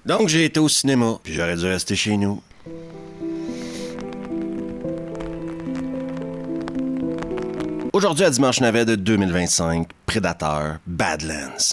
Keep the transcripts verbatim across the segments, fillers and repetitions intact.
Donc j'ai été au cinéma, puis j'aurais dû rester chez nous. Aujourd'hui, à Dimanche Navet de deux mille vingt-cinq, Predator Badlands.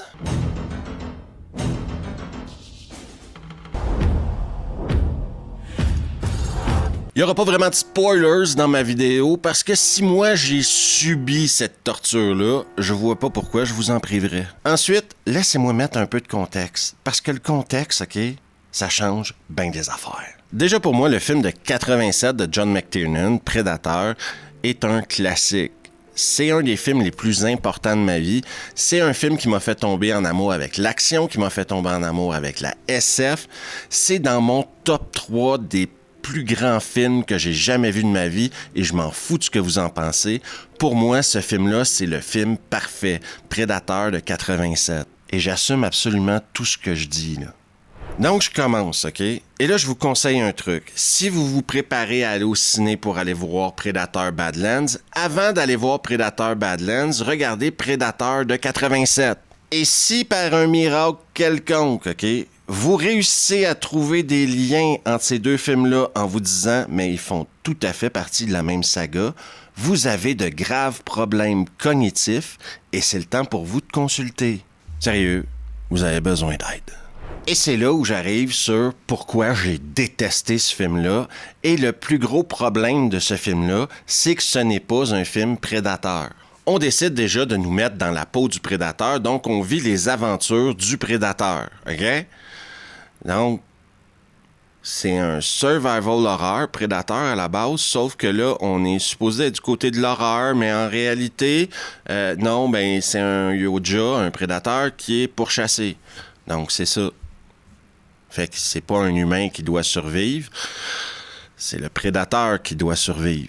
Il n'y aura pas vraiment de spoilers dans ma vidéo parce que si moi j'ai subi cette torture-là, je vois pas pourquoi je vous en priverais. Ensuite, laissez-moi mettre un peu de contexte. Parce que le contexte, OK, ça change bien des affaires. Déjà pour moi, le film de quatre-vingt-sept de John McTiernan, Predator, est un classique. C'est un des films les plus importants de ma vie. C'est un film qui m'a fait tomber en amour avec l'action, qui m'a fait tomber en amour avec la S F. C'est dans mon top trois des plus grand film que j'ai jamais vu de ma vie et je m'en fous de ce que vous en pensez. Pour moi, ce film-là, c'est le film parfait, Predator de quatre-vingt-sept. Et j'assume absolument tout ce que je dis, là. Donc, je commence, OK? Et là, je vous conseille un truc. Si vous vous préparez à aller au ciné pour aller voir Predator Badlands, avant d'aller voir Predator Badlands, regardez Predator de quatre-vingt-sept. Et si par un miracle quelconque, OK, vous réussissez à trouver des liens entre ces deux films-là en vous disant « mais ils font tout à fait partie de la même saga », vous avez de graves problèmes cognitifs et c'est le temps pour vous de consulter. Sérieux, vous avez besoin d'aide. Et c'est là où j'arrive sur pourquoi j'ai détesté ce film-là. Et le plus gros problème de ce film-là, c'est que ce n'est pas un film prédateur. On décide déjà de nous mettre dans la peau du prédateur, donc on vit les aventures du prédateur, OK? Donc, c'est un survival horror, Predator à la base, sauf que là, on est supposé être du côté de l'horreur, mais en réalité, euh, non, ben c'est un Yoja, un prédateur qui est pourchassé. Donc, c'est ça. Fait que c'est pas un humain qui doit survivre, c'est le prédateur qui doit survivre.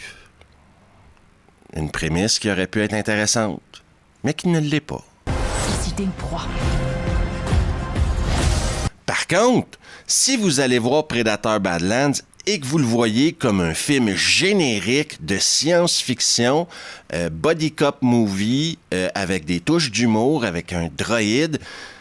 Une prémisse qui aurait pu être intéressante, mais qui ne l'est pas. Décider une proie. Par contre, si vous allez voir Predator Badlands et que vous le voyez comme un film générique de science-fiction, euh, body cop movie, euh, avec des touches d'humour, avec un droïde,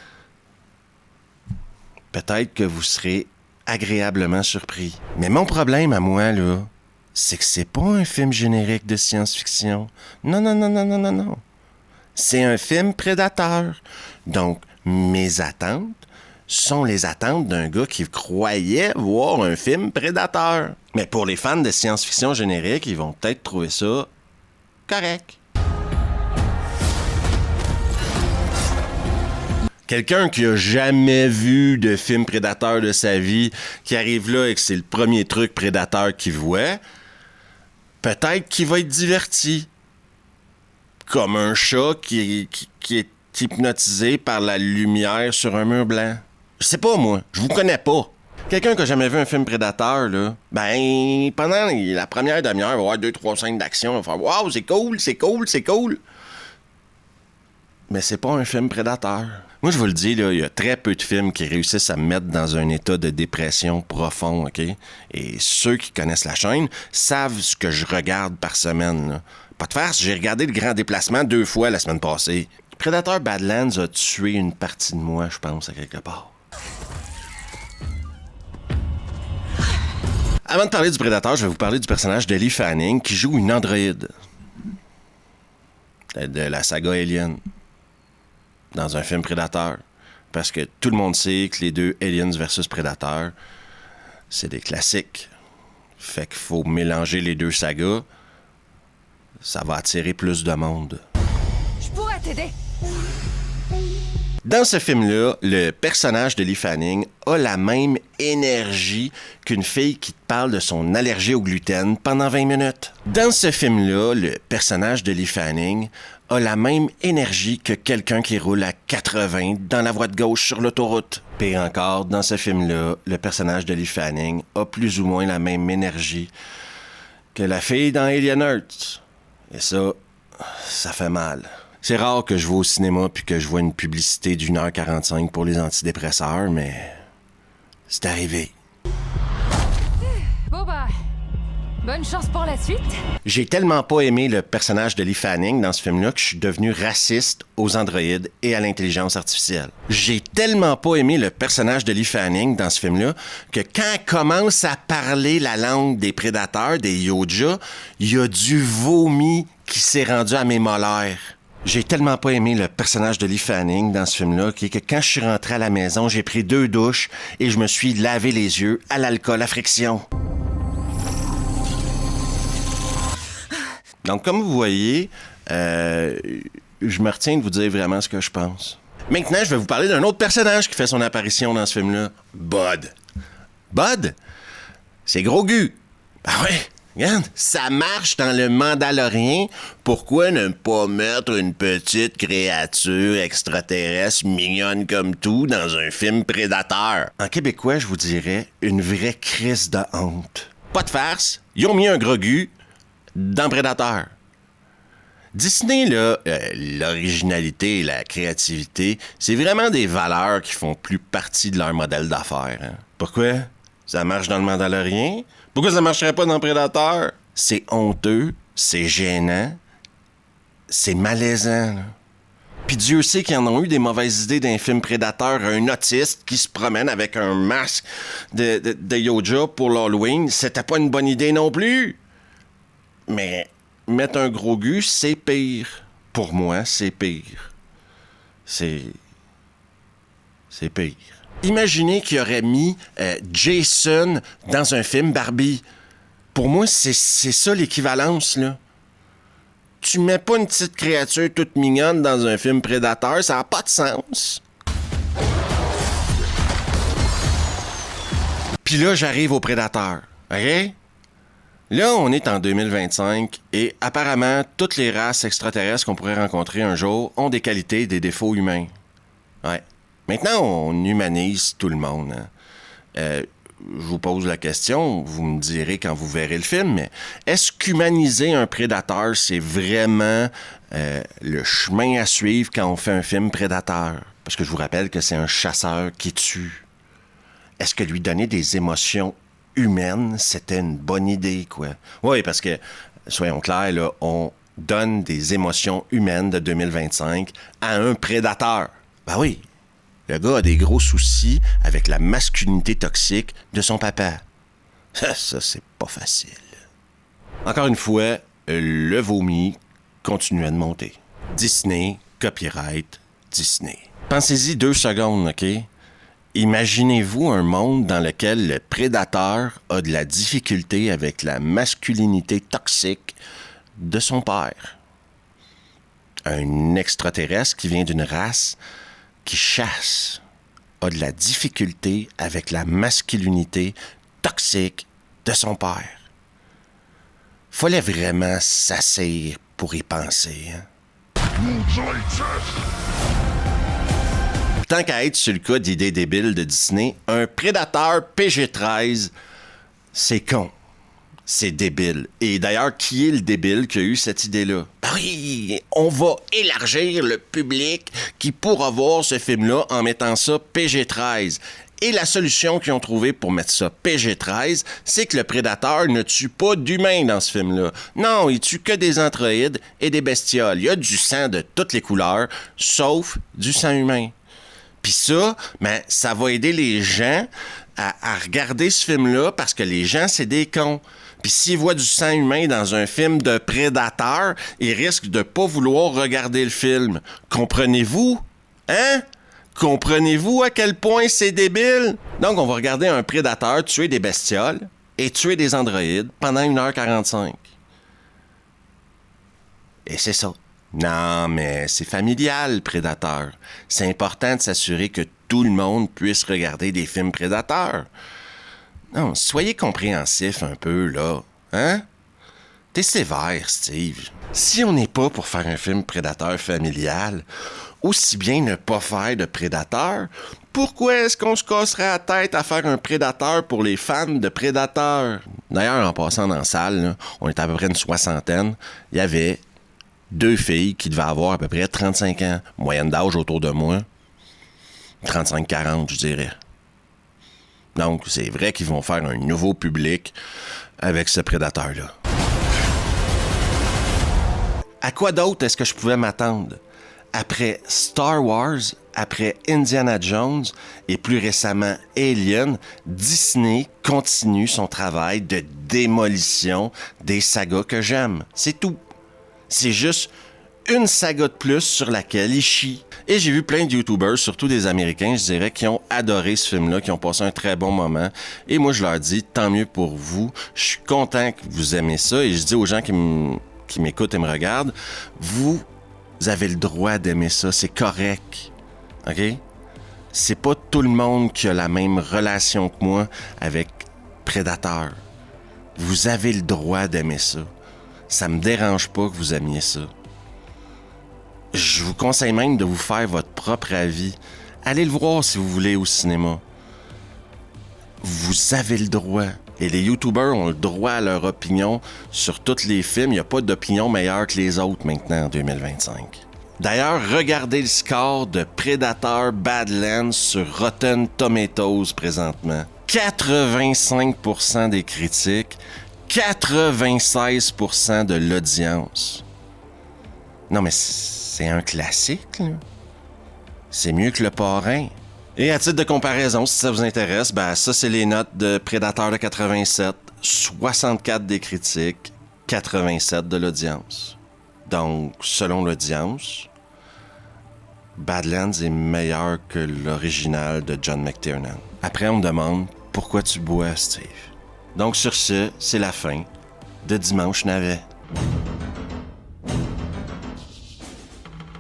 peut-être que vous serez agréablement surpris. Mais mon problème à moi, là, c'est que c'est pas un film générique de science-fiction. Non, non, non, non, non, non, non. C'est un film prédateur. Donc, mes attentes sont les attentes d'un gars qui croyait voir un film prédateur. Mais pour les fans de science-fiction générique, ils vont peut-être trouver ça correct. Quelqu'un qui a jamais vu de film prédateur de sa vie, qui arrive là et que c'est le premier truc prédateur qu'il voit, peut-être qu'il va être diverti. Comme un chat qui, qui, qui est hypnotisé par la lumière sur un mur blanc. Je sais pas, moi. Je vous connais pas. Quelqu'un qui a jamais vu un film prédateur, là, ben, pendant la première demi-heure, il va avoir deux, trois scènes d'action. Il va faire « Wow, c'est cool, c'est cool, c'est cool! » Mais c'est pas un film prédateur. Moi, je vous le dis, là, il y a très peu de films qui réussissent à me mettre dans un état de dépression profond, OK? Et ceux qui connaissent la chaîne savent ce que je regarde par semaine, là. Pas de farce, j'ai regardé Le Grand Déplacement deux fois la semaine passée. Predator Badlands a tué une partie de moi, je pense, à quelque part. Avant de parler du Predator, je vais vous parler du personnage d'Ellie Fanning qui joue une androïde de la saga Alien dans un film Predator. Parce que tout le monde sait que les deux Aliens versus Predator, c'est des classiques. Fait qu'il faut mélanger les deux sagas. Ça va attirer plus de monde. Je pourrais t'aider. Dans ce film-là, le personnage de Ellie Fanning a la même énergie qu'une fille qui te parle de son allergie au gluten pendant vingt minutes. Dans ce film-là, le personnage de Ellie Fanning a la même énergie que quelqu'un qui roule à quatre-vingts dans la voie de gauche sur l'autoroute. Pire encore, dans ce film-là, le personnage de Ellie Fanning a plus ou moins la même énergie que la fille dans Alien Earth. Et ça, ça fait mal. C'est rare que je vais au cinéma puis que je vois une publicité d'une heure quarante-cinq pour les antidépresseurs, mais c'est arrivé. Bon bah, Bonne chance pour la suite. J'ai tellement pas aimé le personnage de Lee Fanning dans ce film-là que je suis devenu raciste aux androïdes et à l'intelligence artificielle. J'ai tellement pas aimé le personnage de Lee Fanning dans ce film-là que quand elle commence à parler la langue des prédateurs, des Yoja, il y a du vomi qui s'est rendu à mes molaires. J'ai tellement pas aimé le personnage de Lee Fanning dans ce film-là que quand je suis rentré à la maison, j'ai pris deux douches et je me suis lavé les yeux à l'alcool à friction. Donc, comme vous voyez, euh, je me retiens de vous dire vraiment ce que je pense. Maintenant, je vais vous parler d'un autre personnage qui fait son apparition dans ce film-là. Bud. Bud, c'est Grogu. Ah ouais, regarde, ça marche dans le Mandalorien. Pourquoi ne pas mettre une petite créature extraterrestre mignonne comme tout dans un film prédateur? En québécois, je vous dirais une vraie crise de honte. Pas de farce, ils ont mis un Grogu dans Prédateur. Disney, là, euh, l'originalité et la créativité, c'est vraiment des valeurs qui font plus partie de leur modèle d'affaires. Hein. Pourquoi? Ça marche dans le Mandalorien? Pourquoi ça marcherait pas dans Prédateur? C'est honteux, c'est gênant, c'est malaisant. Là. Puis Dieu sait qu'ils en ont eu des mauvaises idées d'un film Prédateur, un autiste qui se promène avec un masque de, de, de Yoja pour l'Halloween. C'était pas une bonne idée non plus. Mais mettre un Grogu, c'est pire. Pour moi, c'est pire. C'est... C'est pire. Imaginez qu'il aurait mis euh, Jason dans un film Barbie. Pour moi, c'est, c'est ça l'équivalence, là. Tu mets pas une petite créature toute mignonne dans un film Prédateur, ça n'a pas de sens. Puis là, j'arrive au Prédateur, OK? Là, on est en deux mille vingt-cinq et apparemment, toutes les races extraterrestres qu'on pourrait rencontrer un jour ont des qualités et des défauts humains. Ouais. Maintenant, on humanise tout le monde. Hein. Euh, je vous pose la question, vous me direz quand vous verrez le film, mais est-ce qu'humaniser un prédateur, c'est vraiment euh, le chemin à suivre quand on fait un film prédateur? Parce que je vous rappelle que c'est un chasseur qui tue. Est-ce que lui donner des émotions humaine, c'était une bonne idée, quoi. Oui, parce que, soyons clairs, là, on donne des émotions humaines de deux mille vingt-cinq à un prédateur. Ben oui, le gars a des gros soucis avec la masculinité toxique de son papa. Ça, ça c'est pas facile. Encore une fois, le vomi continuait de monter. Disney, copyright, Disney. Pensez-y deux secondes, OK? Imaginez-vous un monde dans lequel le prédateur a de la difficulté avec la masculinité toxique de son père. Un extraterrestre qui vient d'une race qui chasse a de la difficulté avec la masculinité toxique de son père. Fallait vraiment s'asseoir pour y penser. Hein? Tant qu'à être sur le cas d'idées débiles de Disney, un prédateur P G treize, c'est con. C'est débile. Et d'ailleurs, qui est le débile qui a eu cette idée-là? Ben oui, on va élargir le public qui pourra voir ce film-là en mettant ça P G treize. Et la solution qu'ils ont trouvée pour mettre ça P G treize, c'est que le prédateur ne tue pas d'humains dans ce film-là. Non, il tue que des androïdes et des bestioles. Il y a du sang de toutes les couleurs, sauf du sang humain. Puis ça, ben, ça va aider les gens à, à regarder ce film-là parce que les gens, c'est des cons. Puis s'ils voient du sang humain dans un film de prédateur, ils risquent de pas vouloir regarder le film. Comprenez-vous? Hein? Comprenez-vous à quel point c'est débile? Donc, on va regarder un prédateur tuer des bestioles et tuer des androïdes pendant une heure quarante-cinq. Et c'est ça. Non, mais c'est familial, Prédateur. C'est important de s'assurer que tout le monde puisse regarder des films prédateurs. Non, soyez compréhensif un peu, là. Hein? T'es sévère, Steve. Si on n'est pas pour faire un film prédateur familial, aussi bien ne pas faire de prédateur. Pourquoi est-ce qu'on se casserait la tête à faire un prédateur pour les fans de prédateurs? D'ailleurs, en passant dans la salle, là, on était à peu près une soixantaine, il y avait deux filles qui devaient avoir à peu près trente-cinq ans, moyenne d'âge autour de moi, trente-cinq quarante, je dirais. Donc, c'est vrai qu'ils vont faire un nouveau public avec ce prédateur-là. À quoi d'autre est-ce que je pouvais m'attendre? Après Star Wars, après Indiana Jones et plus récemment Alien, Disney continue son travail de démolition des sagas que j'aime. C'est tout. C'est juste une saga de plus sur laquelle ils chient. Et j'ai vu plein de YouTubers, surtout des Américains, je dirais, qui ont adoré ce film-là, qui ont passé un très bon moment. Et moi, je leur dis, tant mieux pour vous. Je suis content que vous aimez ça. Et je dis aux gens qui m- qui m'écoutent et me regardent, vous Vous avez le droit d'aimer ça, c'est correct. OK? C'est pas tout le monde qui a la même relation que moi avec Predator. Vous avez le droit d'aimer ça. Ça me dérange pas que vous aimiez ça. Je vous conseille même de vous faire votre propre avis. Allez le voir si vous voulez au cinéma. Vous avez le droit. Et les YouTubers ont le droit à leur opinion sur tous les films. Il n'y a pas d'opinion meilleure que les autres maintenant en deux mille vingt-cinq. D'ailleurs, regardez le score de Predator Badlands sur Rotten Tomatoes présentement. quatre-vingt-cinq pour cent des critiques, quatre-vingt-seize pour cent de l'audience. Non mais c'est un classique, là. C'est mieux que Le Parrain. Et à titre de comparaison, si ça vous intéresse, ben ça c'est les notes de Predator de quatre-vingt-sept, soixante-quatre des critiques, quatre-vingt-sept de l'audience. Donc, selon l'audience, Badlands est meilleur que l'original de John McTiernan. Après, on me demande pourquoi tu bois, Steve. Donc sur ce, c'est la fin de Dimanche Navet.